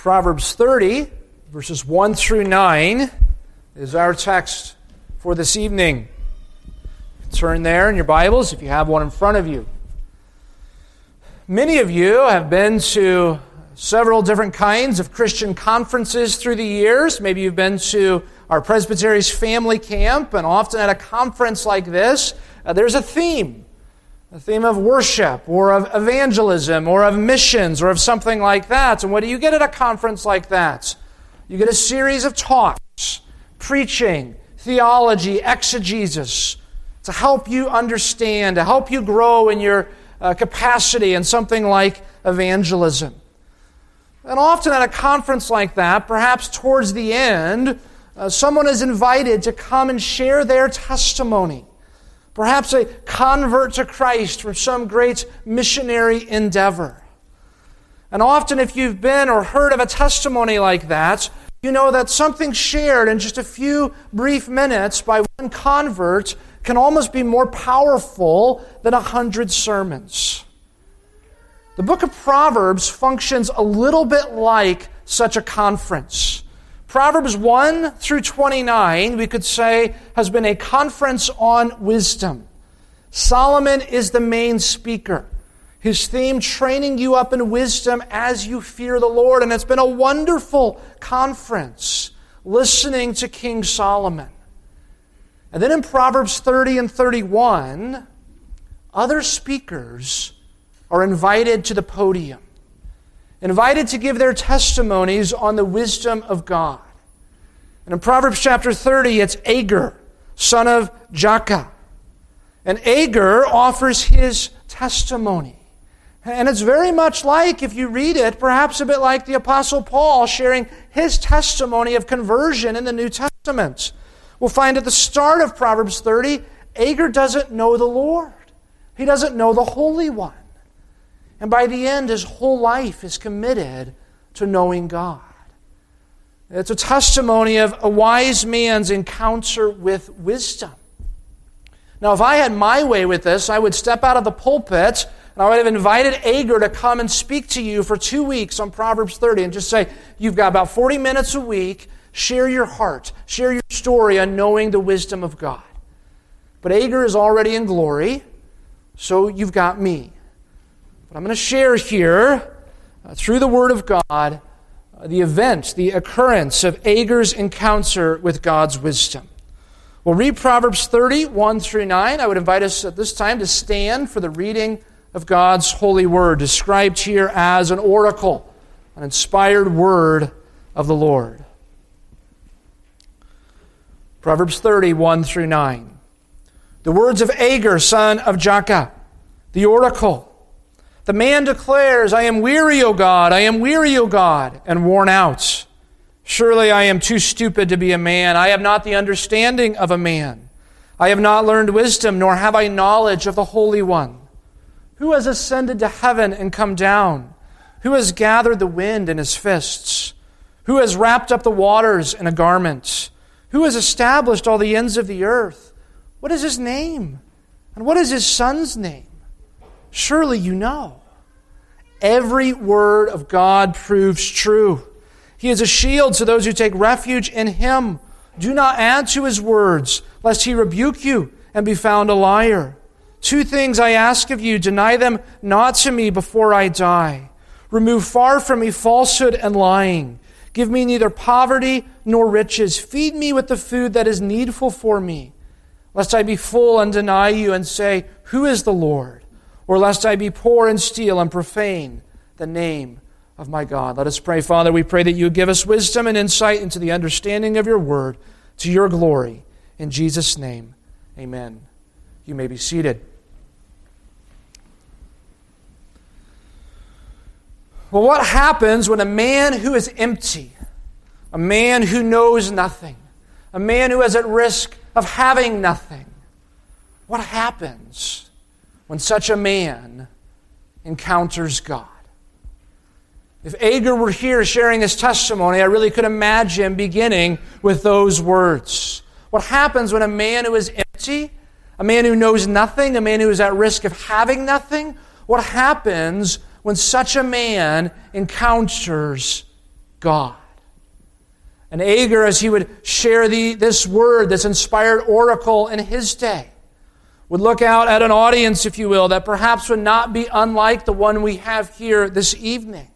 Proverbs 30, verses 1 through 9 is our text for this evening. Turn there in your Bibles if you have one in front of you. Many of you have been to several different kinds of Christian conferences through the years. Maybe you've been to our Presbytery's family camp, and often at a conference like this, there's a theme of worship, or of evangelism, or of missions, or of something like that. And what do you get at a conference like that? You get a series of talks, preaching, theology, exegesis, to help you understand, to help you grow in your capacity in something like evangelism. And often at a conference like that, perhaps towards the end, someone is invited to come and share their testimony. Perhaps a convert to Christ from some great missionary endeavor. And often if you've been or heard of a testimony like that, you know that something shared in just a few brief minutes by one convert can almost be more powerful than 100 sermons. The book of Proverbs functions a little bit like such a conference. Proverbs 1 through 29, we could say, has been a conference on wisdom. Solomon is the main speaker. His theme, training you up in wisdom as you fear the Lord. And it's been a wonderful conference, listening to King Solomon. And then in Proverbs 30 and 31, other speakers are invited to the podium, invited to give their testimonies on the wisdom of God. And in Proverbs chapter 30, it's Agur, son of Jakeh. And Agur offers his testimony. And it's very much like, if you read it, perhaps a bit like the Apostle Paul sharing his testimony of conversion in the New Testament. We'll find at the start of Proverbs 30, Agur doesn't know the Lord. He doesn't know the Holy One. And by the end, his whole life is committed to knowing God. It's a testimony of a wise man's encounter with wisdom. Now, if I had my way with this, I would step out of the pulpit and I would have invited Agur to come and speak to you for 2 weeks on Proverbs 30 and just say, you've got about 40 minutes a week, share your heart, share your story on knowing the wisdom of God. But Agur is already in glory, so you've got me. But I'm going to share here, through the Word of God, the event, the occurrence of Agur's encounter with God's wisdom. We'll read Proverbs 30, 1 through 9. I would invite us at this time to stand for the reading of God's holy word, described here as an oracle, an inspired word of the Lord. Proverbs 30, 1 through 9. The words of Agur, son of Jakeh, the oracle. The man declares, I am weary, O God, I am weary, O God, and worn out. Surely I am too stupid to be a man. I have not the understanding of a man. I have not learned wisdom, nor have I knowledge of the Holy One. Who has ascended to heaven and come down? Who has gathered the wind in his fists? Who has wrapped up the waters in a garment? Who has established all the ends of the earth? What is his name? And what is his son's name? Surely you know. Every word of God proves true. He is a shield to those who take refuge in him. Do not add to his words, lest he rebuke you and be found a liar. 2 things I ask of you, deny them not to me before I die. Remove far from me falsehood and lying. Give me neither poverty nor riches. Feed me with the food that is needful for me, lest I be full and deny you and say, who is the Lord? Or lest I be poor and steal and profane the name of my God. Let us pray. Father, we pray that you give us wisdom and insight into the understanding of your word to your glory. In Jesus' name, amen. You may be seated. Well, what happens when a man who is empty, a man who knows nothing, a man who is at risk of having nothing, what happens when such a man encounters God? If Agur were here sharing his testimony, I really could imagine beginning with those words. What happens when a man who is empty, a man who knows nothing, a man who is at risk of having nothing, what happens when such a man encounters God. And Agur, as he would share this word, this inspired oracle in his day, would look out at an audience, if you will, that perhaps would not be unlike the one we have here this evening.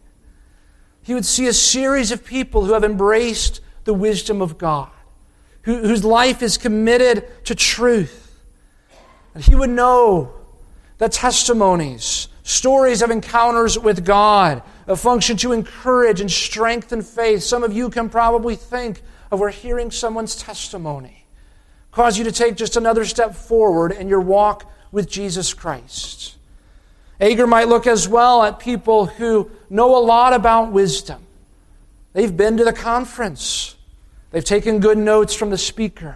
He would see a series of people who have embraced the wisdom of God, whose life is committed to truth. And he would know that testimonies, stories of encounters with God, function to encourage and strengthen faith. Some of you can probably think of where hearing someone's testimony cause you to take just another step forward in your walk with Jesus Christ. Agur might look as well at people who know a lot about wisdom. They've been to the conference. They've taken good notes from the speaker.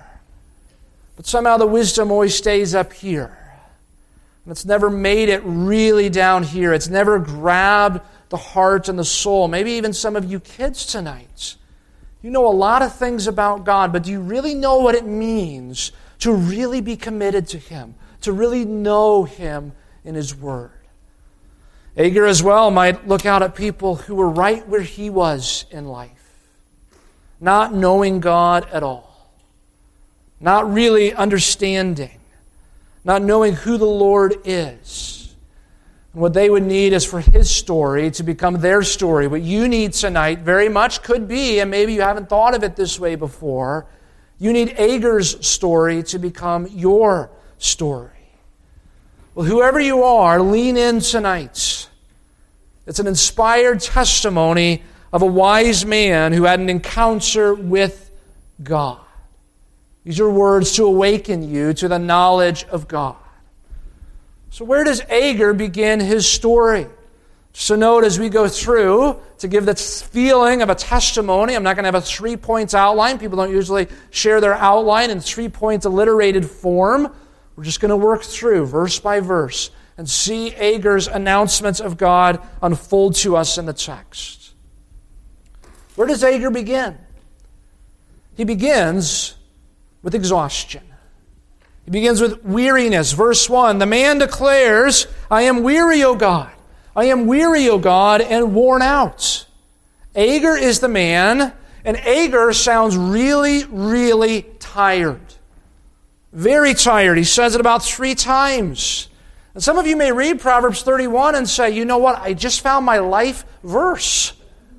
But somehow the wisdom always stays up here. And it's never made it really down here. It's never grabbed the heart and the soul. Maybe even some of you kids tonight. You know a lot of things about God, but do you really know what it means to really be committed to Him, to really know Him in His Word? Agur as well might look out at people who were right where he was in life, not knowing God at all, not really understanding, not knowing who the Lord is. And what they would need is for His story to become their story. What you need tonight very much could be, and maybe you haven't thought of it this way before, you need Agur's story to become your story. Well, whoever you are, lean in tonight. It's an inspired testimony of a wise man who had an encounter with God. These are words to awaken you to the knowledge of God. So where does Agur begin his story? Just a note as we go through, to give this feeling of a testimony. I'm not going to have a 3 points outline. People don't usually share their outline in 3 points alliterated form. We're just going to work through verse by verse and see Agur's announcements of God unfold to us in the text. Where does Agur begin? He begins with exhaustion. He begins with weariness. Verse 1, the man declares, I am weary, O God. I am weary, O God, and worn out. Agur is the man, and Agur sounds really, really tired. Very tired. He says it about 3 times. And some of you may read Proverbs 31 and say, you know what, I just found my life verse.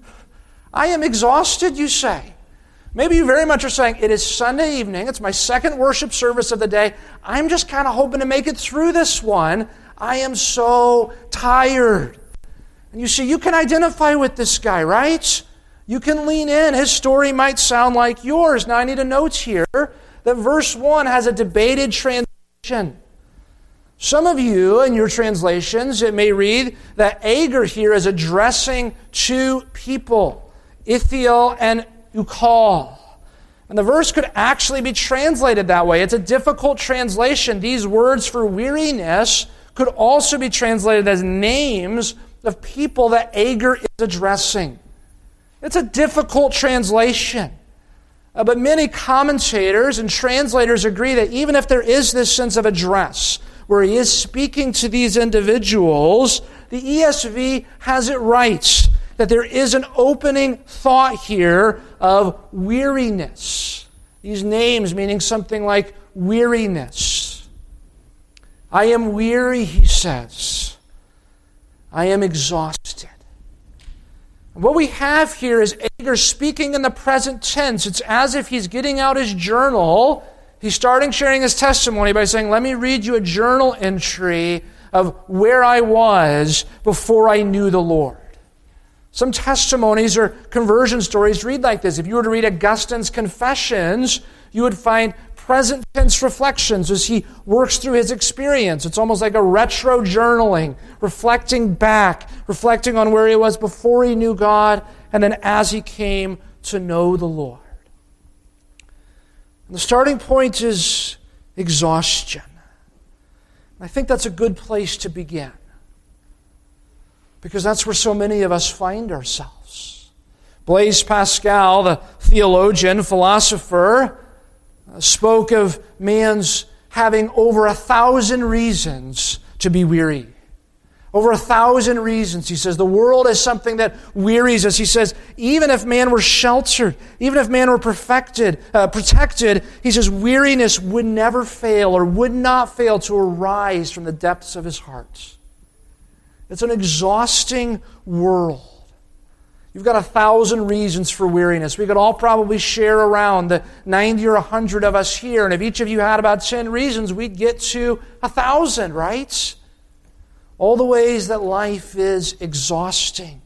I am exhausted, you say. Maybe you very much are saying, it is Sunday evening, it's my second worship service of the day, I'm just kind of hoping to make it through this one. I am so tired. And you see, you can identify with this guy, right? You can lean in. His story might sound like yours. Now I need a note here that verse 1 has a debated translation. Some of you, in your translations, it may read that Agur here is addressing 2 people, Ithiel and Ukal. And the verse could actually be translated that way. It's a difficult translation. These words for weariness could also be translated as names of people that Agur is addressing. It's a difficult translation. But many commentators and translators agree that even if there is this sense of address, where he is speaking to these individuals, the ESV has it right, that there is an opening thought here of weariness. These names meaning something like weariness. I am weary, he says. I am exhausted. What we have here is Agur speaking in the present tense. It's as if he's getting out his journal. He's starting sharing his testimony by saying, let me read you a journal entry of where I was before I knew the Lord. Some testimonies or conversion stories read like this. If you were to read Augustine's Confessions, you would find present tense reflections as he works through his experience. It's almost like a retro journaling, reflecting back, reflecting on where he was before he knew God, and then as he came to know the Lord. And the starting point is exhaustion. I think that's a good place to begin, because that's where so many of us find ourselves. Blaise Pascal, the theologian, philosopher, spoke of man's having over 1,000 reasons to be weary. Over 1,000 reasons. He says the world is something that wearies us. He says even if man were sheltered, even if man were protected, he says weariness would never fail or would not fail to arise from the depths of his heart. It's an exhausting world. You've got 1,000 reasons for weariness. We could all probably share around the 90 or 100 of us here, and if each of you had about 10 reasons, we'd get to 1,000, right? All the ways that life is exhausting.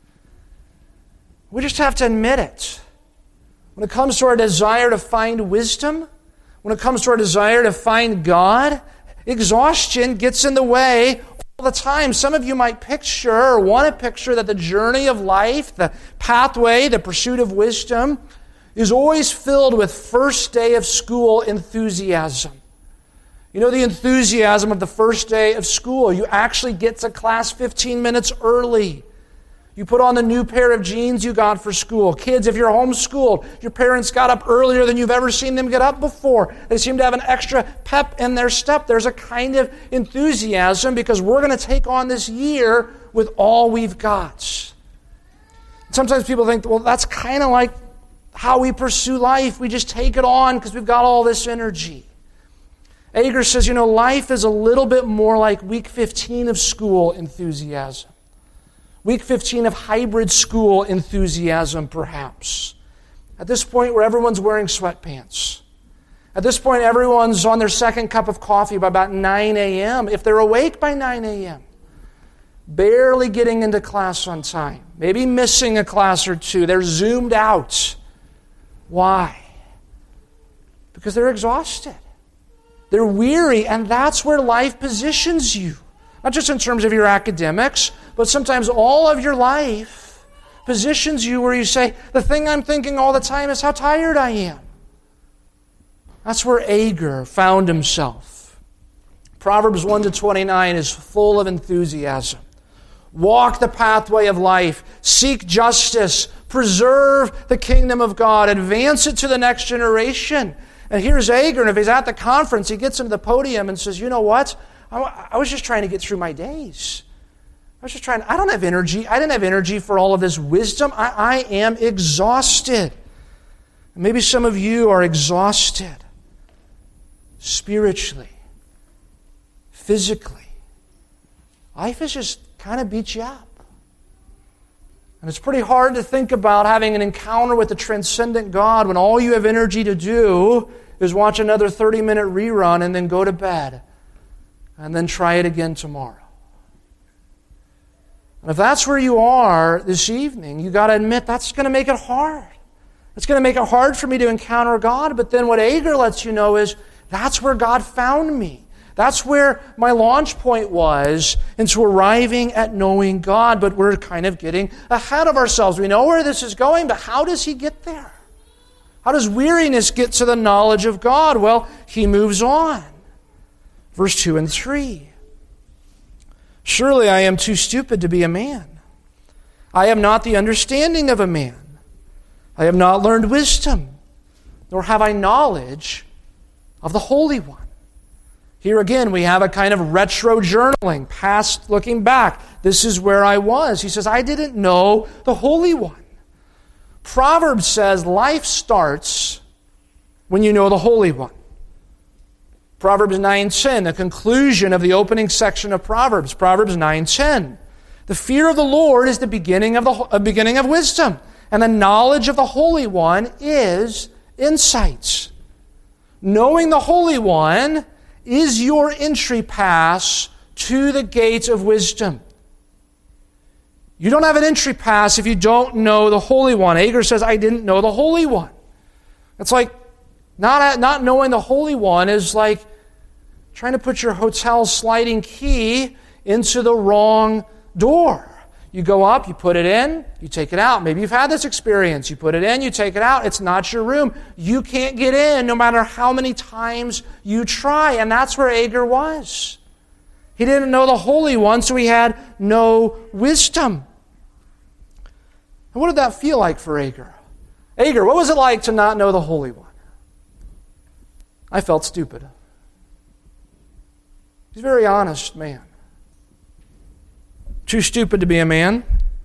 We just have to admit it. When it comes to our desire to find wisdom, when it comes to our desire to find God, exhaustion gets in the way all the time. Some of you might picture or want to picture that the journey of life, the pathway, the pursuit of wisdom is always filled with first day of school enthusiasm. You know the enthusiasm of the first day of school. You actually get to class 15 minutes early. You put on the new pair of jeans you got for school. Kids, if you're homeschooled, your parents got up earlier than you've ever seen them get up before. They seem to have an extra pep in their step. There's a kind of enthusiasm because we're going to take on this year with all we've got. Sometimes people think, well, that's kind of like how we pursue life. We just take it on because we've got all this energy. Ager says, life is a little bit more like week 15 of school enthusiasm. Week 15 of hybrid school enthusiasm, perhaps. At this point where everyone's wearing sweatpants. At this point, everyone's on their second cup of coffee by about 9 a.m. If they're awake by 9 a.m. Barely getting into class on time. Maybe missing a class or two. They're zoomed out. Why? Because they're exhausted. They're weary, and that's where life positions you. Not just in terms of your academics, but sometimes all of your life positions you where you say, the thing I'm thinking all the time is how tired I am. That's where Ager found himself. Proverbs 1-29 is full of enthusiasm. Walk the pathway of life. Seek justice. Preserve the kingdom of God. Advance it to the next generation. And here's Ager, and if he's at the conference, he gets into the podium and says, you know what? I was just trying to get through my days. I don't have energy. I didn't have energy for all of this wisdom. I am exhausted. And maybe some of you are exhausted spiritually, physically. Life has just kind of beat you up. And it's pretty hard to think about having an encounter with the transcendent God when all you have energy to do is watch another 30-minute rerun and then go to bed. And then try it again tomorrow. And if that's where you are this evening, you've got to admit that's going to make it hard. It's going to make it hard for me to encounter God. But then what Ager lets you know is that's where God found me. That's where my launch point was into arriving at knowing God. But we're kind of getting ahead of ourselves. We know where this is going, but how does he get there? How does weariness get to the knowledge of God? Well, he moves on. Verse 2 and 3. Surely I am too stupid to be a man. I have not the understanding of a man. I have not learned wisdom, nor have I knowledge of the Holy One. Here again, we have a kind of retro journaling, past looking back. This is where I was. He says, I didn't know the Holy One. Proverbs says life starts when you know the Holy One. Proverbs 9:10, the conclusion of the opening section of Proverbs. Proverbs 9:10. The fear of the Lord is the beginning of wisdom, and the knowledge of the Holy One is insight. Knowing the Holy One is your entry pass to the gate of wisdom. You don't have an entry pass if you don't know the Holy One. Ager says, I didn't know the Holy One. It's like not knowing the Holy One is like trying to put your hotel sliding key into the wrong door. You go up, you put it in, you take it out. Maybe you've had this experience. You put it in, you take it out. It's not your room. You can't get in no matter how many times you try. And that's where Ager was. He didn't know the Holy One, so he had no wisdom. And what did that feel like for Ager? Ager, what was it like to not know the Holy One? I felt stupid. He's a very honest man. too stupid to be a man.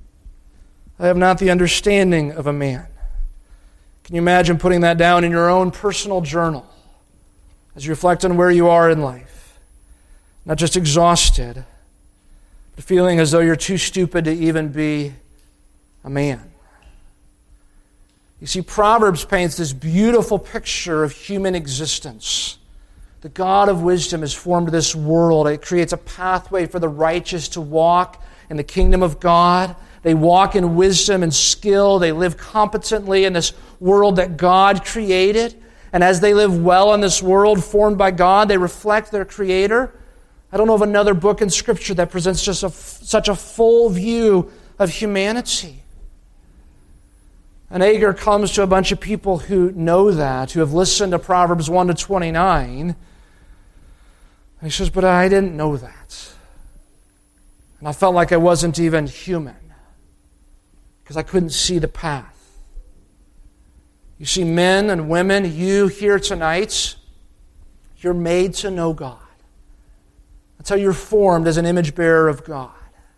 I have not the understanding of a man. Can you imagine putting that down in your own personal journal as you reflect on where you are in life? Not just exhausted, but feeling as though you're too stupid to even be a man. You see, Proverbs paints this beautiful picture of human existence. The God of wisdom has formed this world. It creates a pathway for the righteous to walk in the kingdom of God. They walk in wisdom and skill. They live competently in this world that God created. And as they live well in this world formed by God, they reflect their Creator. I don't know of another book in Scripture that presents just such a full view of humanity. And Agur comes to a bunch of people who know that, who have listened to Proverbs 1 to 29. And he says, but I didn't know that. And I felt like I wasn't even human because I couldn't see the path. You see, men and women, you here tonight, you're made to know God. That's how you're formed as an image bearer of God.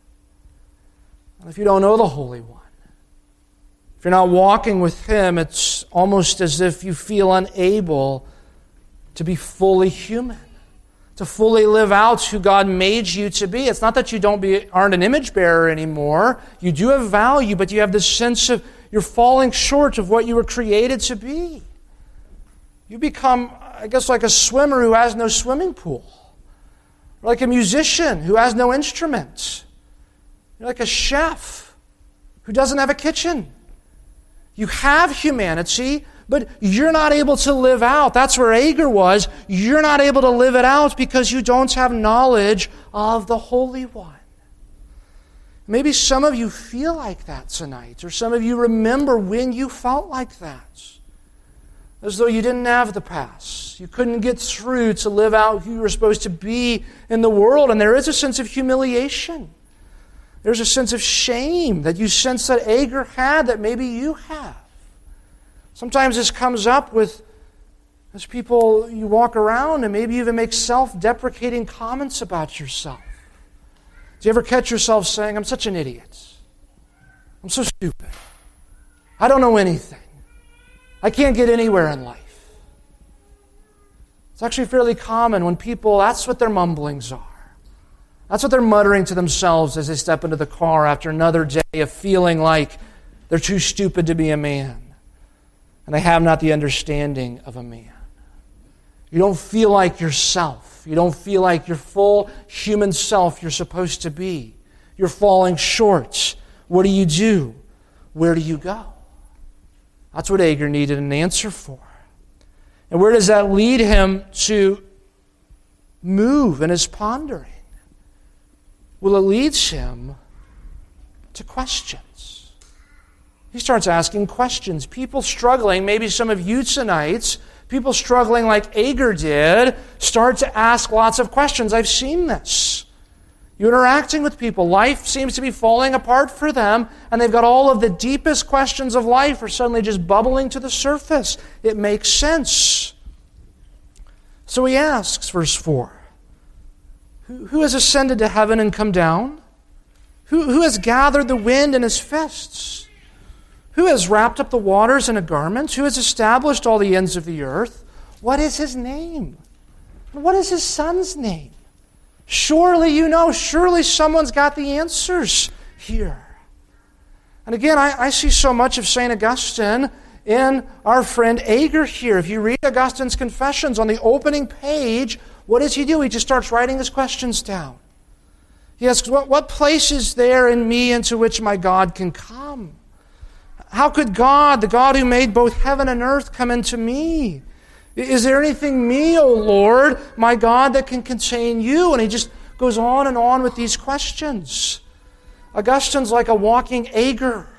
And if you don't know the Holy One, if you're not walking with Him, it's almost as if you feel unable to be fully human, to fully live out who God made you to be. It's not that you aren't an image bearer anymore. You do have value, but you have this sense of you're falling short of what you were created to be. You become, I guess, like a swimmer who has no swimming pool, or like a musician who has no instruments. You're like a chef who doesn't have a kitchen. You have humanity, but you're not able to live out. That's where Agur was. You're not able to live it out because you don't have knowledge of the Holy One. Maybe some of you feel like that tonight, or some of you remember when you felt like that. As though you didn't have the pass. You couldn't get through to live out who you were supposed to be in the world. And there is a sense of humiliation. There's a sense of shame that you sense that Agur had that maybe you have. Sometimes this comes up as people you walk around and maybe even make self-deprecating comments about yourself. Do you ever catch yourself saying, I'm such an idiot. I'm so stupid. I don't know anything. I can't get anywhere in life. It's actually fairly common when people, that's what their mumblings are. That's what they're muttering to themselves as they step into the car after another day of feeling like they're too stupid to be a man. And they have not the understanding of a man. You don't feel like yourself. You don't feel like your full human self you're supposed to be. You're falling short. What do you do? Where do you go? That's what Agur needed an answer for. And where does that lead him to move in his pondering? Well, it leads him to questions. He starts asking questions. People struggling, maybe some of you tonight, people struggling like Agur did, start to ask lots of questions. I've seen this. You're interacting with people. Life seems to be falling apart for them, and they've got all of the deepest questions of life are suddenly just bubbling to the surface. It makes sense. So he asks, verse 4, Who has ascended to heaven and come down? Who has gathered the wind in his fists? Who has wrapped up the waters in a garment? Who has established all the ends of the earth? What is his name? What is his son's name? Surely you know, surely someone's got the answers here. And again, I see so much of St. Augustine in our friend Agur here. If you read Augustine's Confessions on the opening page, what does he do? He just starts writing his questions down. He asks, what place is there in me into which my God can come? How could God, the God who made both heaven and earth, come into me? Is there anything me, O Lord, my God, that can contain you? And he just goes on and on with these questions. Augustine's like a walking Agur.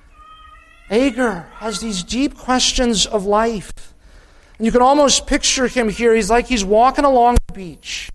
Agur has these deep questions of life. And you can almost picture him here. He's like he's walking along the beach.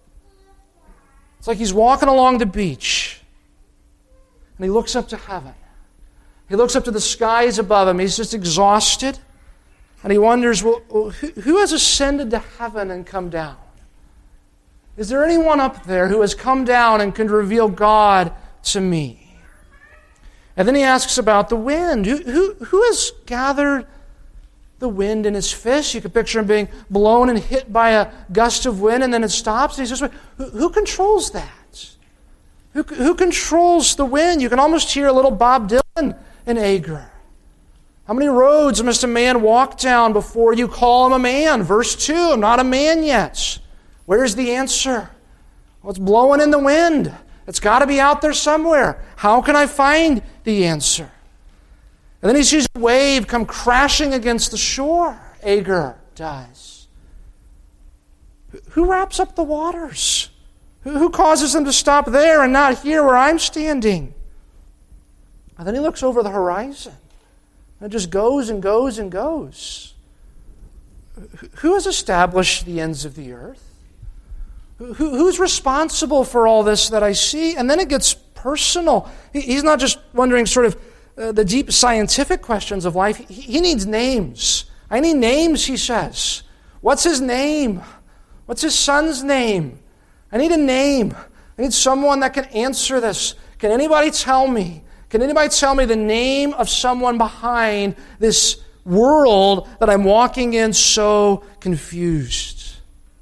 It's like he's walking along the beach. And he looks up to heaven. He looks up to the skies above him. He's just exhausted. And he wonders, well, who has ascended to heaven and come down? Is there anyone up there who has come down and can reveal God to me. And then he asks about the wind. Who has gathered the wind in his fist? You could picture him being blown and hit by a gust of wind, and then it stops. And he says, who controls that? Who controls the wind? You can almost hear a little Bob Dylan in Agur. How many roads must a man walk down before you call him a man? Verse 2, I'm not a man yet. Where's the answer? Well, it's blowing in the wind. It's got to be out there somewhere. How can I find the answer? And then he sees a wave come crashing against the shore. Agur does. Who wraps up the waters? Who causes them to stop there and not here where I'm standing? And then he looks over the horizon. It just goes and goes and goes. Who has established the ends of the earth? Who's responsible for all this that I see? And then it gets personal. He's not just wondering sort of the deep scientific questions of life. He needs names. I need names, he says. What's his name? What's his son's name? I need a name. I need someone that can answer this. Can anybody tell me? Can anybody tell me the name of someone behind this world that I'm walking in so confused?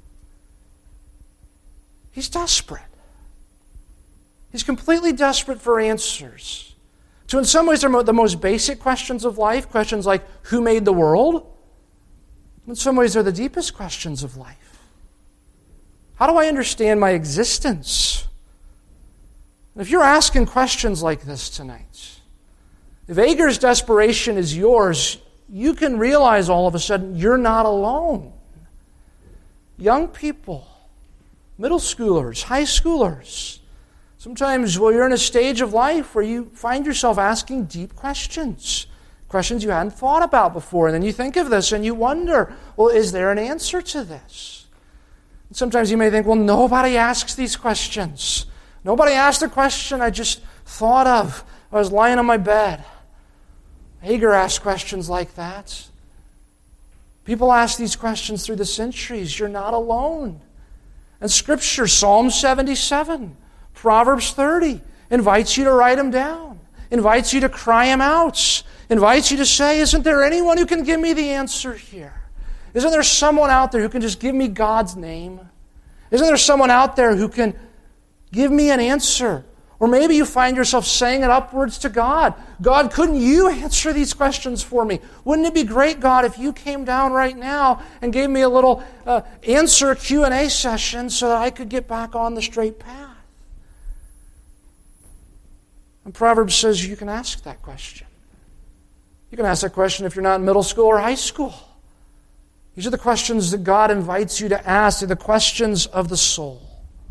He's desperate. He's completely desperate for answers. So in some ways, they're the most basic questions of life, questions like, who made the world? In some ways, they're the deepest questions of life. How do I understand my existence? If you're asking questions like this tonight, if Agur's desperation is yours, you can realize all of a sudden you're not alone. Young people, middle schoolers, high schoolers, sometimes you're in a stage of life where you find yourself asking deep questions, questions you hadn't thought about before, and then you think of this and you wonder, well, is there an answer to this? And sometimes you may think, well, nobody asks these questions. Nobody asked a question I just thought of. I was lying on my bed. Agur asked questions like that. People ask these questions through the centuries. You're not alone. And Scripture, Psalm 77, Proverbs 30, invites you to write them down, invites you to cry them out, invites you to say, isn't there anyone who can give me the answer here? Isn't there someone out there who can just give me God's name? Isn't there someone out there who can give me an answer? Or maybe you find yourself saying it upwards to God. God, couldn't you answer these questions for me? Wouldn't it be great, God, if you came down right now and gave me a little answer Q&A session so that I could get back on the straight path? And Proverbs says you can ask that question. You can ask that question if you're not in middle school or high school. These are the questions that God invites you to ask. They're the questions of the soul.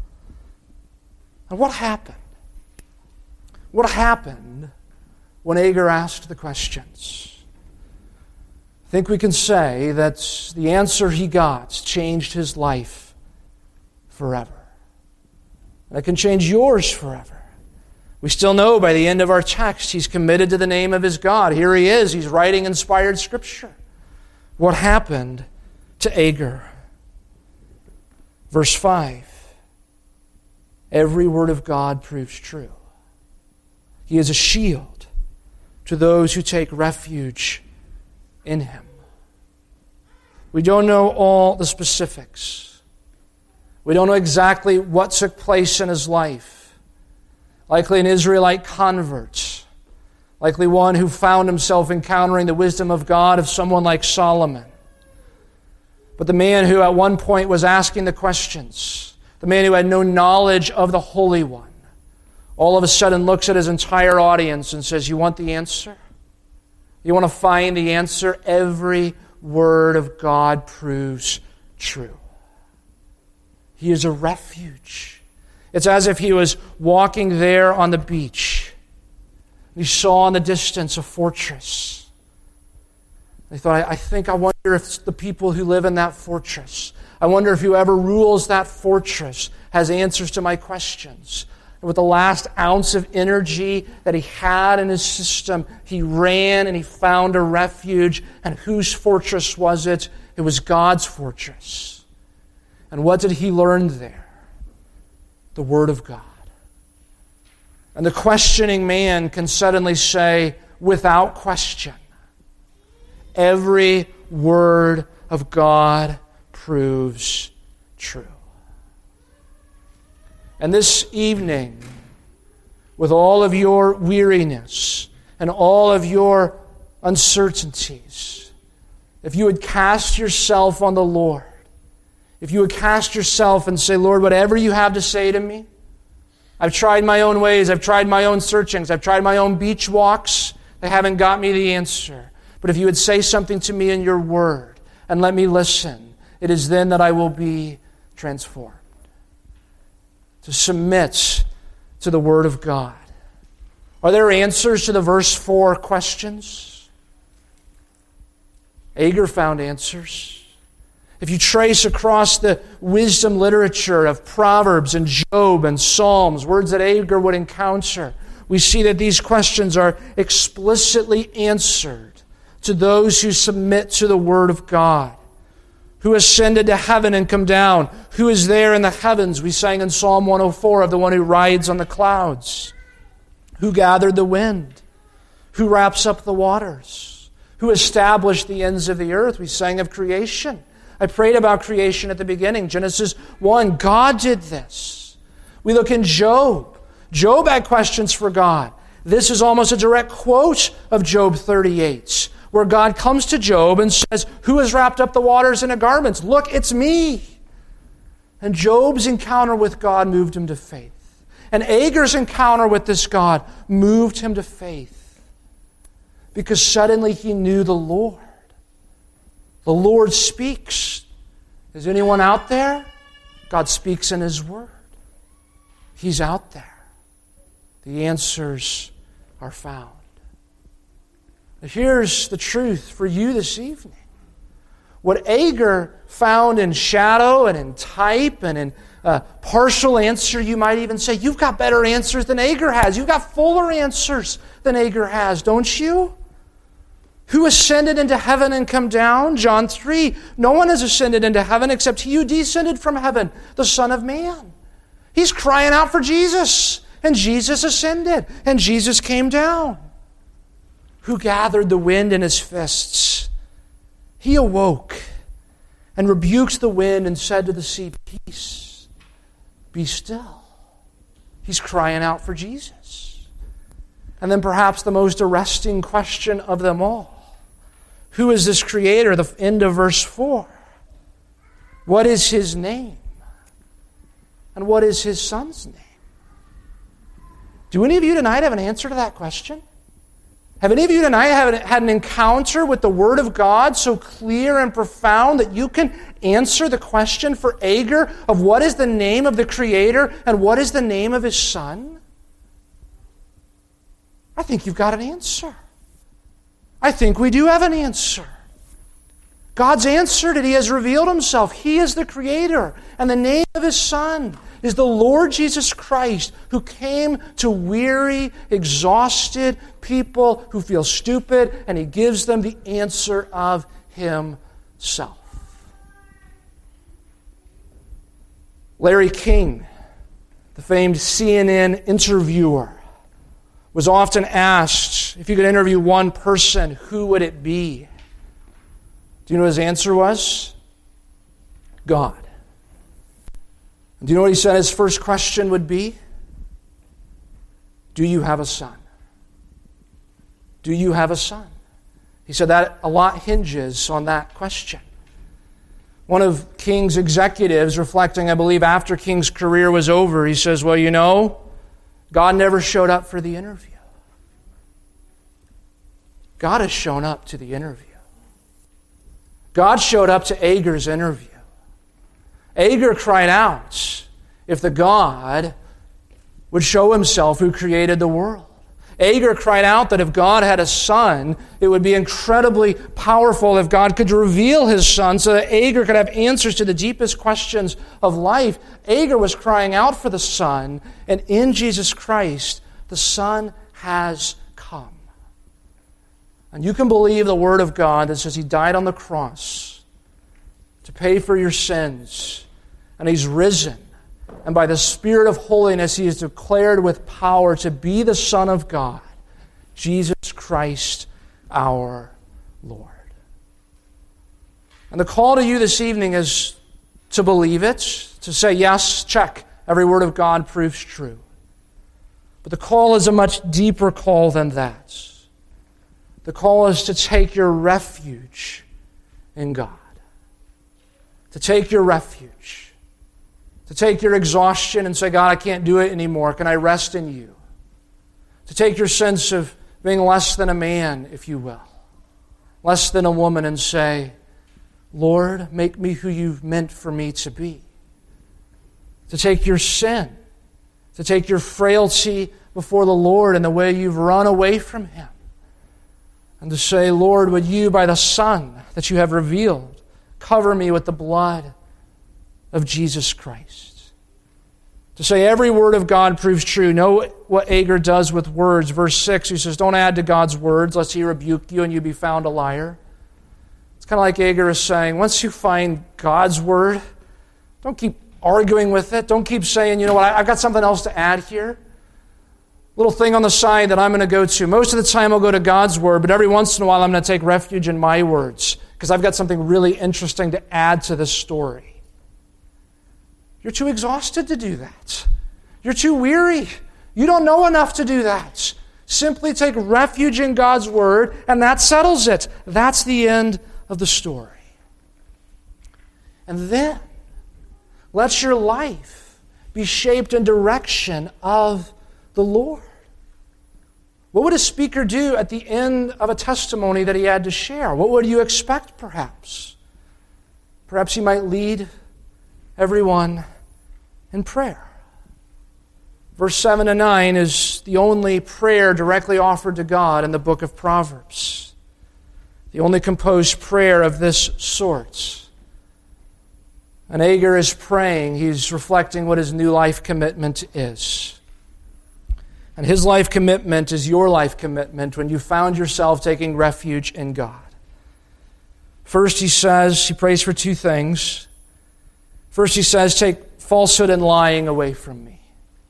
And what happened? What happened when Agur asked the questions? I think we can say that the answer he got changed his life forever. And it can change yours forever. We still know by the end of our text he's committed to the name of his God. Here he is. He's writing inspired Scripture. What happened to Agur? Verse 5. Every word of God proves true. He is a shield to those who take refuge in him. We don't know all the specifics. We don't know exactly what took place in his life. Likely an Israelite convert. Likely one who found himself encountering the wisdom of God of someone like Solomon. But the man who at one point was asking the questions, the man who had no knowledge of the Holy One, all of a sudden looks at his entire audience and says, you want the answer? You want to find the answer? Every word of God proves true. He is a refuge. It's as if he was walking there on the beach. He saw in the distance a fortress. He thought, I wonder if the people who live in that fortress, I wonder if whoever rules that fortress has answers to my questions. And with the last ounce of energy that he had in his system, he ran and he found a refuge. And whose fortress was it? It was God's fortress. And what did he learn there? The Word of God. And the questioning man can suddenly say, without question, every word of God proves true. And this evening, with all of your weariness and all of your uncertainties, if you would cast yourself on the Lord, if you would cast yourself and say, Lord, whatever you have to say to me, I've tried my own ways, I've tried my own searchings, I've tried my own beach walks, they haven't got me the answer. But if you would say something to me in your word and let me listen, it is then that I will be transformed. To submit to the Word of God. Are there answers to the verse 4 questions? Agur found answers. If you trace across the wisdom literature of Proverbs and Job and Psalms, words that Agur would encounter, we see that these questions are explicitly answered to those who submit to the Word of God. Who ascended to heaven and come down? Who is there in the heavens? We sang in Psalm 104 of the one who rides on the clouds. Who gathered the wind? Who wraps up the waters? Who established the ends of the earth? We sang of creation. I prayed about creation at the beginning. Genesis 1, God did this. We look in Job. Job had questions for God. This is almost a direct quote of Job 38, where God comes to Job and says, who has wrapped up the waters in a garment? Look, it's me. And Job's encounter with God moved him to faith. And Agur's encounter with this God moved him to faith. Because suddenly he knew the Lord. The Lord speaks. Is anyone out there? God speaks in His Word. He's out there. The answers are found. Here's the truth for you this evening. What Agur found in shadow and in type and in partial answer, you might even say, you've got better answers than Agur has. You've got fuller answers than Agur has, don't you? Who ascended into heaven and come down? John 3, no one has ascended into heaven except He who descended from heaven, the Son of Man. He's crying out for Jesus, and Jesus ascended, and Jesus came down. Who gathered the wind in His fists? He awoke and rebuked the wind and said to the sea, peace, be still. He's crying out for Jesus. And then perhaps the most arresting question of them all. Who is this Creator? The end of verse 4. What is His name? And what is His Son's name? Do any of you tonight have an answer to that question? Have any of you tonight had an encounter with the Word of God so clear and profound that you can answer the question for Agur of what is the name of the Creator and what is the name of His Son? I think you've got an answer. I think we do have an answer. God's answered it. He has revealed Himself. He is the Creator. And the name of His Son is the Lord Jesus Christ, who came to weary, exhausted people who feel stupid, and He gives them the answer of Himself. Larry King, the famed CNN interviewer, was often asked, if you could interview one person, who would it be? Do you know what his answer was? God. And do you know what he said his first question would be? Do you have a son? Do you have a son? He said that a lot hinges on that question. One of King's executives, reflecting, I believe, after King's career was over, he says, well, you know, God never showed up for the interview. God has shown up to the interview. God showed up to Agur's interview. Agur cried out if the God would show Himself who created the world. Agur cried out that if God had a son, it would be incredibly powerful if God could reveal His Son so that Agur could have answers to the deepest questions of life. Agur was crying out for the Son, and in Jesus Christ, the Son has come. And you can believe the Word of God that says He died on the cross to pay for your sins, and He's risen, And by the Spirit of holiness, he is declared with power to be the Son of God, Jesus Christ our Lord. And the call to you this evening is to believe it, to say, yes, check, every word of God proves true. But the call is a much deeper call than that. The call is to take your refuge in God. To take your refuge. To take your exhaustion and say, God, I can't do it anymore. Can I rest in you? To take your sense of being less than a man, if you will, less than a woman, and say, Lord, make me who you've meant for me to be. To take your sin, to take your frailty before the Lord and the way you've run away from Him, and to say, Lord, would you, by the Son that you have revealed, cover me with the blood of Jesus Christ. To say every word of God proves true. Know what Agur does with words. Verse 6, he says, don't add to God's words, lest He rebuke you and you be found a liar. It's kind of like Agur is saying, once you find God's word, don't keep arguing with it. Don't keep saying, you know what, I've got something else to add here. Little thing on the side that I'm going to go to. Most of the time I'll go to God's word, but every once in a while I'm going to take refuge in my words because I've got something really interesting to add to this story. You're too exhausted to do that. You're too weary. You don't know enough to do that. Simply take refuge in God's word, and that settles it. That's the end of the story. And then, let your life be shaped in direction of the Lord. What would a speaker do at the end of a testimony that he had to share? What would you expect, perhaps? Perhaps he might lead everyone in prayer. Verse 7 to 9 is the only prayer directly offered to God in the book of Proverbs. The only composed prayer of this sort. And Agur is praying. He's reflecting what his new life commitment is. And his life commitment is your life commitment when you found yourself taking refuge in God. First, he prays for two things. First, he says, take falsehood and lying away from me.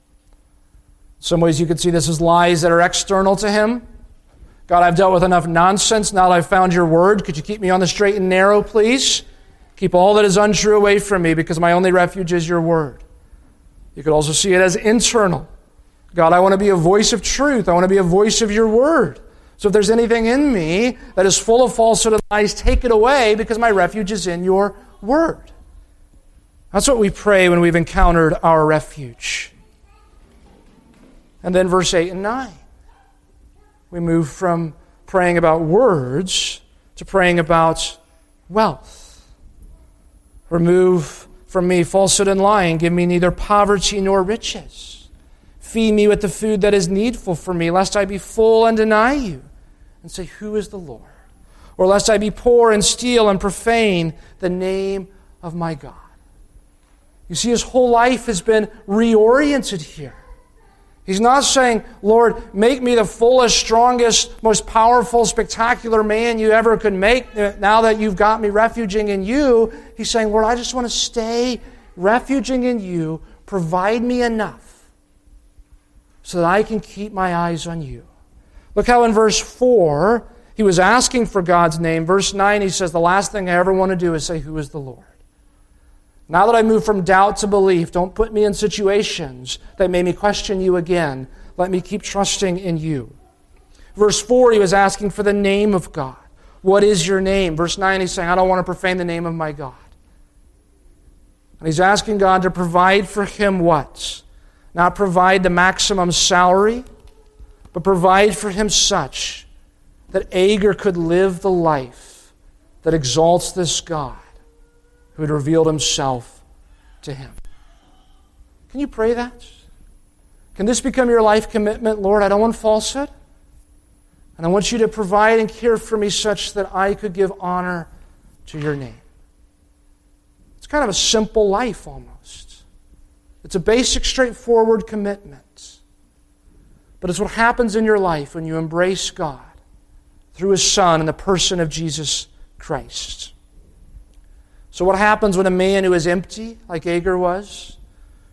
In some ways, you could see this as lies that are external to him. God, I've dealt with enough nonsense. Now that I've found your word, could you keep me on the straight and narrow, please? Keep all that is untrue away from me because my only refuge is your word. You could also see it as internal. God, I want to be a voice of truth. I want to be a voice of your word. So if there's anything in me that is full of falsehood and lies, take it away because my refuge is in your word. That's what we pray when we've encountered our refuge. And then verse 8 and 9. We move from praying about words to praying about wealth. Remove from me falsehood and lying. Give me neither poverty nor riches. Feed me with the food that is needful for me, lest I be full and deny you, and say, who is the Lord? Or lest I be poor and steal and profane the name of my God. You see, his whole life has been reoriented here. He's not saying, Lord, make me the fullest, strongest, most powerful, spectacular man you ever could make now that you've got me refuging in you. He's saying, Lord, I just want to stay refuging in you. Provide me enough so that I can keep my eyes on you. Look how in verse 4, he was asking for God's name. Verse 9, he says, the last thing I ever want to do is say, who is the Lord? Now that I move from doubt to belief, don't put me in situations that made me question you again. Let me keep trusting in you. Verse 4, he was asking for the name of God. What is your name? Verse 9, he's saying, I don't want to profane the name of my God. And he's asking God to provide for him what? Not provide the maximum salary, but provide for him such that Agur could live the life that exalts this God who had revealed himself to him. Can you pray that? Can this become your life commitment? Lord, I don't want falsehood. And I want you to provide and care for me such that I could give honor to your name. It's kind of a simple life almost. It's a basic, straightforward commitment. But it's what happens in your life when you embrace God through His Son in the person of Jesus Christ. So what happens when a man who is empty, like Agur was,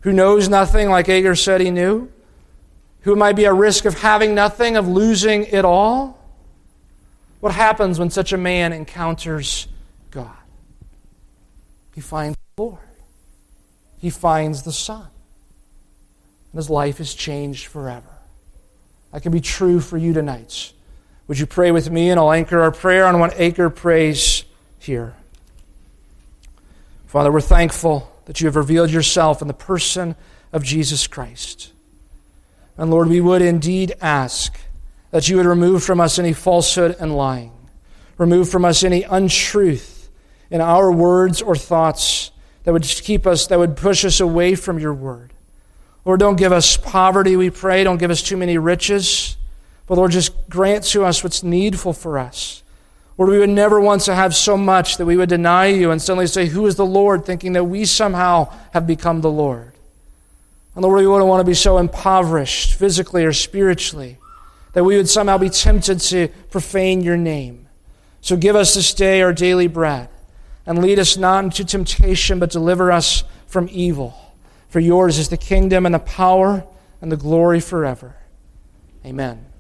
who knows nothing like Agur said he knew, who might be at risk of having nothing, of losing it all. What happens when such a man encounters God? He finds the Lord. He finds the Son. And his life is changed forever. That can be true for you tonight. Would you pray with me, and I'll anchor our prayer on what Agur prays here. Father, we're thankful that you have revealed yourself in the person of Jesus Christ. And Lord, we would indeed ask that you would remove from us any falsehood and lying. Remove from us any untruth in our words or thoughts that would keep us, that would push us away from your word. Lord, don't give us poverty, we pray. Don't give us too many riches. But Lord, just grant to us what's needful for us. Lord, we would never want to have so much that we would deny you and suddenly say, who is the Lord, thinking that we somehow have become the Lord. And Lord, we wouldn't want to be so impoverished physically or spiritually that we would somehow be tempted to profane your name. So give us this day our daily bread, and lead us not into temptation, but deliver us from evil. For yours is the kingdom and the power and the glory forever. Amen.